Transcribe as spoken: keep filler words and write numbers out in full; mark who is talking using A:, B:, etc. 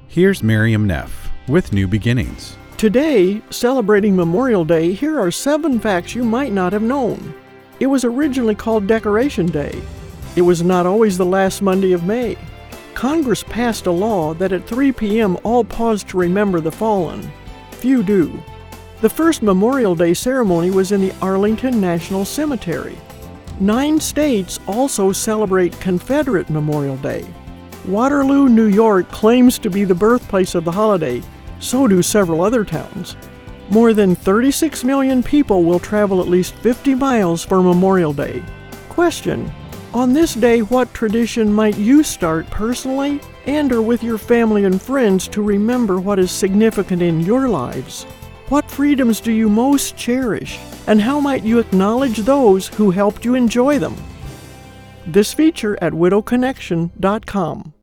A: Here's Miriam Neff with New Beginnings.
B: Today, celebrating Memorial Day, here are seven facts you might not have known. It was originally called Decoration Day. It was not always the last Monday of May. Congress passed a law that at three p.m. all pause to remember the fallen. Few do. The first Memorial Day ceremony was in the Arlington National Cemetery. Nine states also celebrate Confederate Memorial Day. Waterloo, New York claims to be the birthplace of the holiday. So do several other towns. More than thirty-six million people will travel at least fifty miles for Memorial Day. Question: on this day, what tradition might you start personally and or with your family and friends to remember what is significant in your lives? What freedoms do you most cherish, and how might you acknowledge those who helped you enjoy them? This feature at widow connection dot com.